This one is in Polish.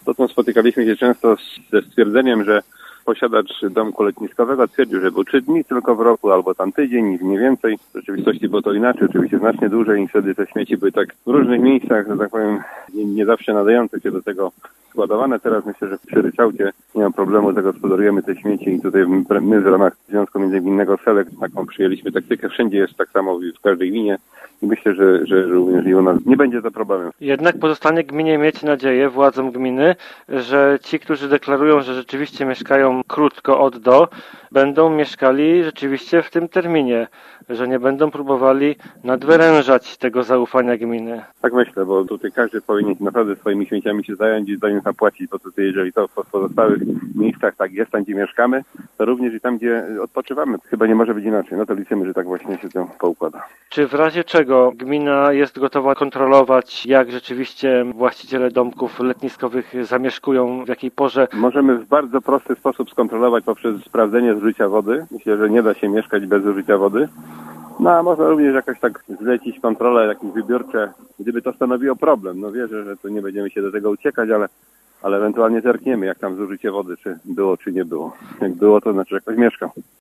Dotąd spotykaliśmy się często ze stwierdzeniem, że posiadacz domku letniskowego twierdził, że był 3 dni tylko w roku, albo tam tydzień, nie więcej. W rzeczywistości było to inaczej, oczywiście znacznie dłużej i wtedy te śmieci były tak w różnych miejscach, że tak powiem, nie zawsze nadające się do tego składowane. Teraz myślę, że przy ryczałcie nie ma problemu, zagospodarujemy te śmieci i tutaj my w ramach Związku Międzygminnego Selek taką przyjęliśmy taktykę. Wszędzie jest tak samo w każdej gminie i myślę, że również i u nas nie będzie to problemem. Jednak pozostanie gminie mieć nadzieję, władzom gminy, że ci, którzy deklarują, że rzeczywiście mieszkają krótko od do, będą mieszkali rzeczywiście w tym terminie, że nie będą próbowali nadwyrężać tego zaufania gminy. Tak myślę, bo tutaj każdy powinien naprawdę swoimi śmieciami się zająć i za nie zapłacić, bo tutaj jeżeli to w pozostałych miejscach tak jest, tam gdzie mieszkamy, to również i tam gdzie odpoczywamy. Chyba nie może być inaczej. No to liczymy, że tak właśnie się to poukłada. Czy w razie czego gmina jest gotowa kontrolować, jak rzeczywiście właściciele domków letniskowych zamieszkują, w jakiej porze? Możemy w bardzo prosty sposób skontrolować poprzez sprawdzenie zużycia wody. Myślę, że nie da się mieszkać bez zużycia wody. No a można również jakoś tak zlecić kontrolę, jakieś wybiórcze, gdyby to stanowiło problem. No wierzę, że tu nie będziemy się do tego uciekać, ale ewentualnie zerkniemy, jak tam zużycie wody, czy było, czy nie było. Jak było, to znaczy, że ktoś mieszkał.